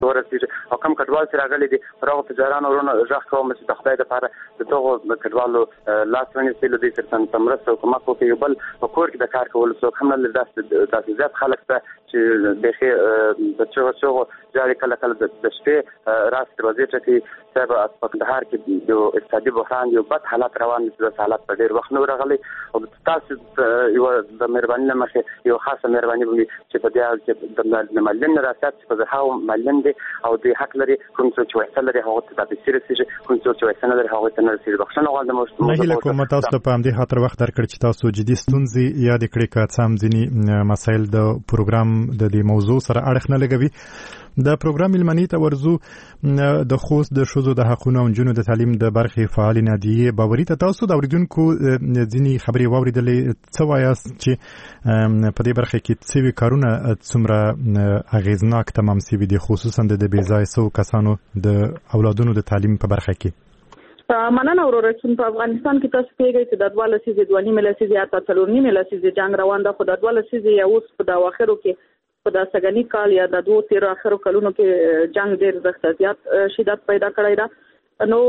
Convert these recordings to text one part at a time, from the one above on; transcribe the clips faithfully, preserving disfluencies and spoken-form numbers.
ورسېږي او کوم کډوال چې راغلي دي پر هغو تجارانو ورونو غږ کوم چې د خدای دپاره د دغو کډوالو لاس ونیسي له دوی سره څه مرسته او کومک وکړي. یو بل په کور کې د کار کولو څوک هم نه لري. داسې زیات خلک ته چې بیخي د چغو چغو جاري کله کله د شپې راست دروازې ټکوي. صاحب په کندهار کې یو اقتصادي بحران یو بد حالات روان دي. داسې حالات په ډېر وخت نه ورغلی او تاسو یو د مهربانۍ نه مخې یو خاصه مهرباني به وي چې په دې حال کې د معلم نه راست چې په هغو معلم دي او دوی حق لري کوم څوک چې ویسه لري هغه ته د پیسې رسېږي، کوم څوک چې ویسه نه لري هغه ته نه رسېږي. بخښنه غواړم. نه هیله کوم تاسو ته په همدې خاطر وخت درکړ چې تاسو جدي ستونزې یاد کړئ که څه هم ځینې مسایل د پروګرام د دې موضوع سره اړخ نه لګوي. د پروګرام ملمنې ته ورځو. د خوست د ښځو د حقونو او نجونو د تعلیم د برخې فعال نادیې باوري ته تاسو د اوریدونکو ځینې خبرې واورېدلې، څه وایاست چې په دې برخه کې څه کارونه څومره اغیزناک تمام سوي دي، خصوصا د بې ځایه سوو کسانو د اولادونو د تعلیم په برخه کې؟ مننه وروره. چې په افغانستان کې تاسو پیږئ چې د دوه لسیزې دوه نیمې لسیزې یا څلور نیمې لسیزې جنګ روان ده، خو د دوه لسیزې یا اوس په د اواخرو کې په د سګنی کال یا د دوه تیر اخرو کلونو کې جنگ ډېر زیات زیات شدت پیدا کړی ده. نو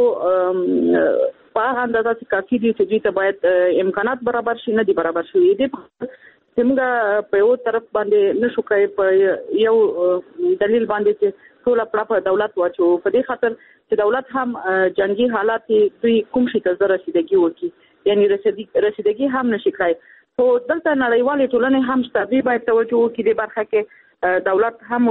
په هغه اندازه چې کافي دي چې دوی ته باید امکانات برابر شي، نه دي برابر شوي. دې چې موږ په یو طرف باندې نشو کوي په یو دلیل باندې چې ټول پړه په دولت واچو، په دې خاطر چې دولت هم جنگي حالات دوی کوم شي ته رسیدګي وکړي، یعنی رسیدګي هم نشي کړای. خو دلته نړیوالې ټولنې هم شته، دوی باید توجه وکړي دې برخه کې دولت هم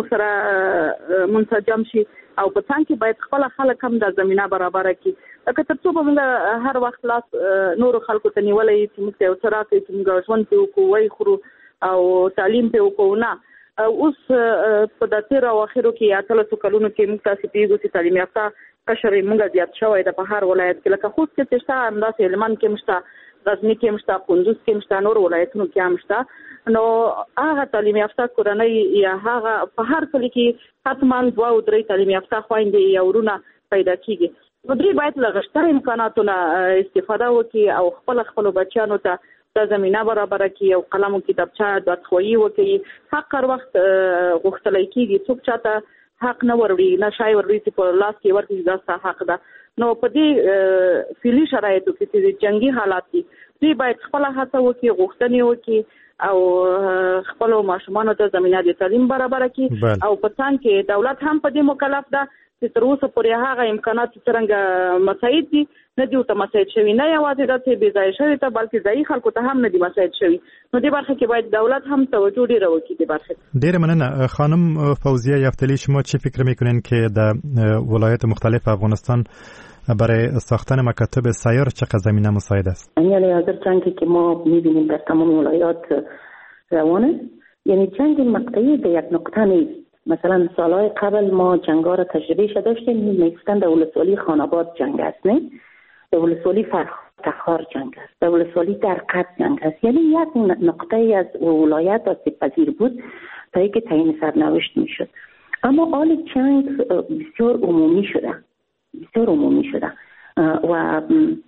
سره منسجم شي او په څنګ کې باید خپل خلک هم د زمينه برابر کړي. لکه ترڅو به موږ هر وخت لاس نور خلکو ته نیولې چې موږ یو څه راکړي چې موږ ژوند په وکړو، وای خورو او تعلیم په وکړو. نه، اوس په د تیر او اخرو کې یا اتلسو کلونو کې موږ تاسو پیږو چې تعلیم یافته کشر موږ زیات شوی د په هر ولایت کې، لکه خوست کې شته، همداسې هلمند کې مشته، غزنی کې مشته، کندوز کې مشته، نور ولایتونو کې هم شته. نو هغه تعلیم یافته کورنۍ یا هغه په هر کلی کې حتما دوه او درې تعلیم یافته خویندې یا ورونه پیدا کیږي. نو دوی باید له غشتر امکاناتو نه استفاده وکړي او خپل خپل بچیانو ته د زمينه برابر کړي او قلم او کتابچه د خویي وکړي. حق هر وخت غوښتل کیږي، څوک چاته حق نه وروړي، نه شای وروړي چې په لاس کې ورکړي دا حق ده. نو په دې فعلي شرایطو کې چې جنگي حالات دي، دوی باید خپل هڅه وکړي، غوښتنې وکړي او خپل ماشومانو ته زمينه د تعلیم برابر کړي. او په څنګ کې دولت هم په دې مکلف ده چې تر اوسه پورې هغه امکانات څنګه مساعد دي نه دي ته مساعد شوي، نه یوازې د ته بې ځای شوي ته بلکې ځای خلکو ته هم نه دي مساعد شوي. نو دې برخه کې باید دولت هم توجه ډیره وکړي. دې برخه ډیره مننه خانم فوزیه یفتلی. شما چه فکر میکنین که در ولایات مختلف افغانستان برای ساختن مکاتب سیار چقدر زمینه مساعد است؟ یعنی حاضر جنگی که ما میبینیم در تمام ولایات روانه، یعنی جنگ مقطعی به یک نقطه نیست. مثلا سالهای قبل ما جنگا را تجربهش داشتیم، میگفتن در ولسوالی خاناباد جنگ است، نه در ولسوالی فرخار جنگ است، در ولسوالی درقد جنگ است. یعنی یک نقطه از ولایت آسیب پذیر بود تا اینکه تعیین سرنوشت میشد. اما حال جنگ بسیار عمومی شده، بسیار عمومی شده و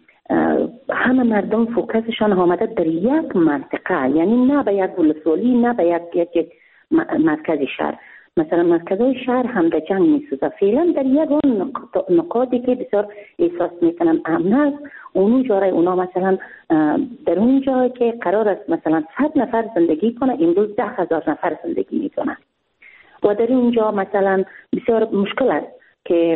همه مردم فوکسشان آمده در یک منطقه، یعنی نه به یک ولسوالی، نه به یک یک مرکز شهر. مثلا مرکزهای شهر هم در جنگ میسوزه. فعلا در یک نقاطی که بسیار احساس میکنن امن است، اونجا رای اونا مثلا در اون جایی که قرار است مثلا صد نفر زندگی کنه، امروز ده هزار نفر زندگی میکنه و در اینجا مثلا بسیار مشکل است که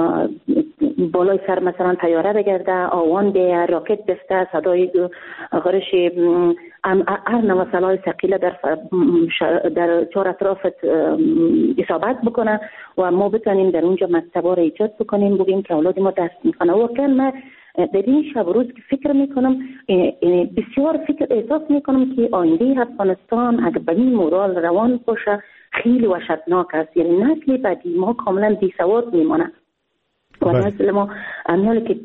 بالای سر مثلا طیاره بگرده، آوان به راکت بسته، صدای غرش هر نوع سلاح ثقیله در در چهار اطرافت اصابت بکنه و ما بتونیم در اونجا مکتبا را ایجاد بکنیم، بگیم که اولاد ما دست میکنه. و کن من در این شب روز که فکر میکنم، بسیار فکر احساس میکنم که آینده افغانستان اگر به این مورال روان باشه خیلی وحشتناک است. یعنی نسل بعدی ما کاملا بی‌سواد میمونه و نسل ما امیالی که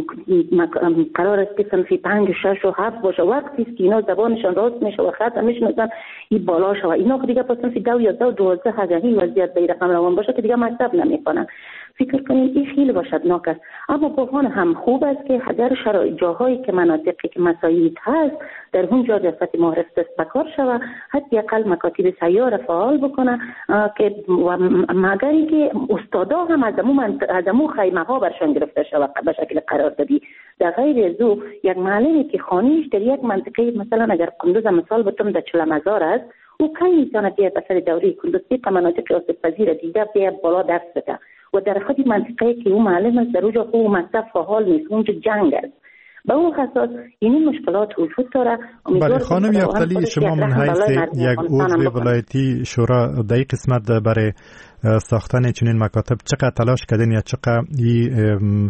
قرار است که صنفی پنج و شش و هفت باشه، وقتی است که اینا زبانشان راست میشه و خط میشناسن این بالا شوه، اینا دیگه پس صنفی دو یا دو دوازده هزاری وضعیت به رقم روان باشه که دیگه مکتب نمیکنن. فکر کنیم این خیلی وحشتناک است. اما بحران هم خوب است که اگر شرایط جاهایی که مناطقی که مساعد هست در اونجا جلسات معرف دست بکار شود، حداقل مکاتب سیار فعال بکنه که و مگری که استادا هم از امون از امون خیمه ها برشان گرفته شود به شکل قراردادی. در غیر از او یک معلمی که خانیش در یک منطقه مثلا اگر کندوز مثال بتم در چلمزار است، او کی میتونه بیاد اثر دوری کندوز که مناطق آسیب پذیر دیگه بیاد بالا درس بده و در خود منطقه که او معلم است در اونجا او مکتب فعال نیست، اونجا جنگ است. به اون اساس این مشکلات وجود داره. بله خانم یفتلی، شما من حیث یک عضو ولایتی شورا در این قسمت برای ساختن چنین مکاتب چقدر تلاش کردین یا چقدر این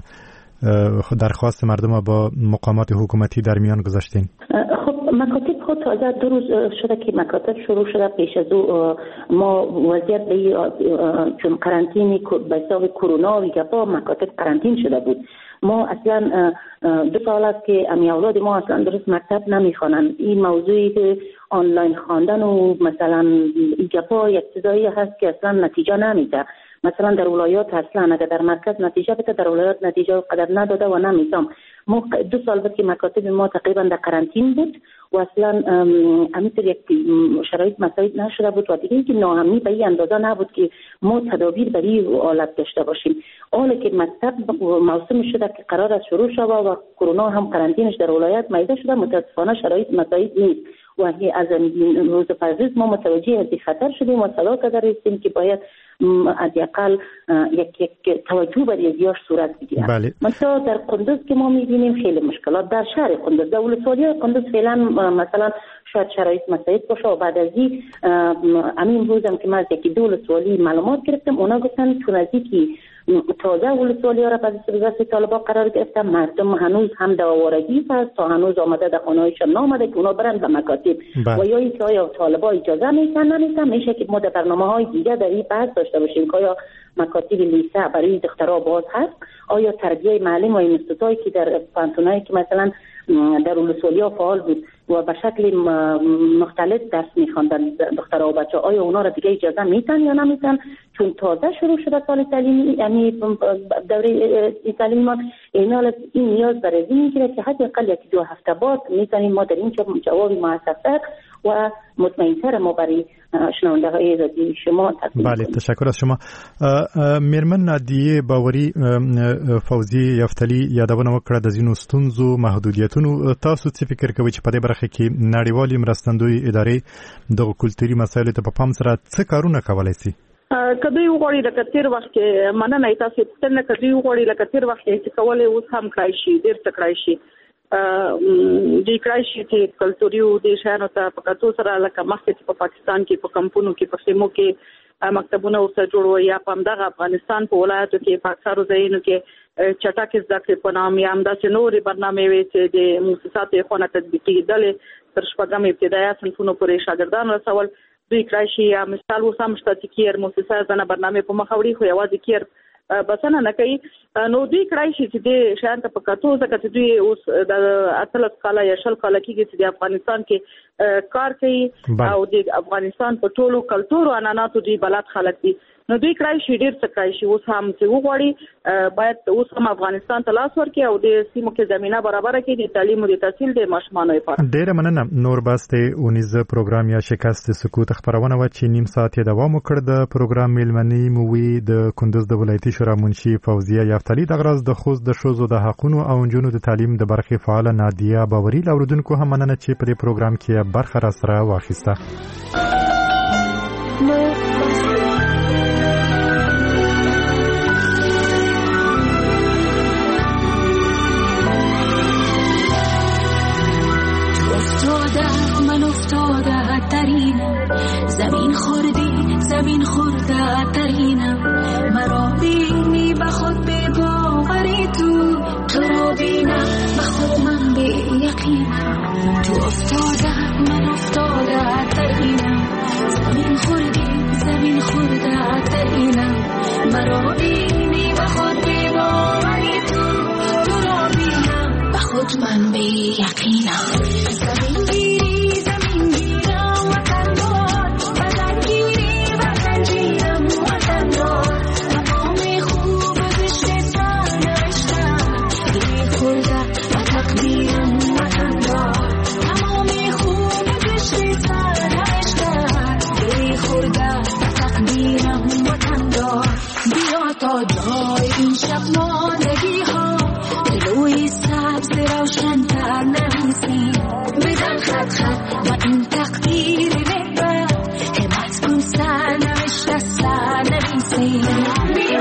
درخواست مردم با مقامات حکومتی در میان گذاشتین؟ خب مکاتب خود تازه دو روز شده که مکاتب شروع شده. پیش از او ما وضعیت به چون قرنطینی به حساب کرونا و گپا مکاتب قرنطین شده بود. ما اصلا دو سال است که امی اولاد ما اصلا درست مکتب نمیخوانند. این موضوعی که آنلاین خواندن و مثلا این گپا یک چیزایی هست که اصلا نتیجه نمیده. مثلا در ولایات اصلا اگر در مرکز نتیجه بده، در ولایات نتیجه قدر نداده و نمیتم. ما دو سال بود که مکاتب ما تقریبا در قرنطین بود و اصلا همینطور یک شرایط مساعد نشده بود و دیگه اینکه ناامنی به این اندازه نبود که ما تدابیر برای این حالت داشته باشیم. حالا که مکتب موسم شده که قرار است شروع شود و کرونا هم قرنطینش در ولایت میده شده، متاسفانه شرایط مساعد نیست و از روز پرهیز ما متوجه از خطر شدیم و صدا کردیم که باید از یقل یک یک توجه بر یزیاش صورت بگیره. بله. مثلا در قندوز که ما میبینیم خیلی مشکلات در شهر قندوز، در ولسوالی قندوز فعلا مثلا شاید شرایط مساعد باشه و بعد از این همین روزم که من از یکی دو ولسوالی معلومات گرفتم، اونا گفتن چون از اینکه تازه ولسوالی ها را بعد از دست طالبان قرار گرفتن، مردم هنوز هم داوارگی هست تا هنوز آمده در خانه‌هایشان نامده که اونا برن به مکاتب و یا اینکه آیا طالبان اجازه میتن نمیتن. میشه که ما در برنامه‌های دیگه در این بحث داشته باشیم که آیا مکاتب لیسه برای دخترها باز هست، آیا تربیه معلم و اینستیتوتی که در پانتونایی که مثلا در ولسوالی فعال بود و به شکل مختلف درس می‌خواندن دخترها و بچه‌ها، آیا اونا را دیگه اجازه میتن یا نمیتن؟ چون تازه شروع شده سال تعلیمی، یعنی دوره تعلیمی ما اینا این نیاز برای این میگیره که حداقل یک دو هفته بعد میتونیم ما در این جواب موثرتر و مطمئن‌تر ما برای شنونده‌های رادیوی شما تقدیم. بله تشکر از شما. میرمن نادیه باوري فوزي یفتلی یادونه وکړه د ځینو ستونزو محدودیتونو. تاسو څه فکر کوئ چې په دې برخه کې نړیوالې مرستندوی ادارې د کلتوري مسایلو ته په پام سره څه کارونه کولای شي؟ کدی وګوري د کثیر وخت کې مننه تاسو څنګه کدی وګوري د کثیر وخت کې کولای اوس هم کړای شي، ډیر څه کړای شي. د کړای شي چې کلتوري او د شانو ته په کتو سره لکه مخکې په پاکستان کې په کمپونو کې په سیمو کې مکتبونه اوسه جوړو یا په دغه افغانستان په ولایتو کې په اکثرو ځایونو کې چټک زده کړې په نام یا همداسې نورې برنامې وي چې د مؤسساتو خونه تطبیقي کېدلې تر شپږم ابتدایي صنفونو پورې شاګردان رسول. دوی کړای شي یا مثال اوس هم شته چې کیر مؤسسه ځنه برنامې په مخ وړي خو یوازې کیر بسنه نه کوي. نو دوی کړای شي چې د شان ته په کتو ځکه چې دوی اوس د اتلس کاله یا شل کاله کېږي چې د افغانستان کې کار کوي او د افغانستان په ټولو کلتور او عنعناتو دوی بلد خلک دي. نو دوی کړای شي ډیر څه کړای شي. اوس هم چې وغواړي باید اوس هم افغانستان ته لاس ورکړي او د سیمو کې زمينه برابر کړي د تعلیم او د تحصیل د ماشومانو لپاره. ډیر مننه. نور باسته اونیز پروګرام یا شکست سکوت خبرونه و چې نیم ساعت دوام وکړ. د پروګرام میلمنی مووی د کندوز د ولایتي شورا منشي فوزیه یفتلی د غرض د خوست د شوزو د حقونو او انجونو د تعلیم د برخې فعال نادیه باوري لاوردونکو هم مننه چې په دې پروګرام کې برخه را سره واخیسته. زمین خوردی زمین خورده ترینم مرا بینی به خود به باوری تو تو را بینم به خود من به یقینم تو افتاده من افتاده ترینم زمین خوردی زمین خورده ترینم مرا بینی به خود به باوری تو تو را بینم به خود من به یقینم زمین گیری زمین گیرم وطن وطن گیری وطن جیرم وطن دار مقام خوب یادهای این شب ماندگی ها روی سبز روشن تر نویسیم بزن خط خط و این تقدیر رهبر همت کن سر نوشت از سر نویسیم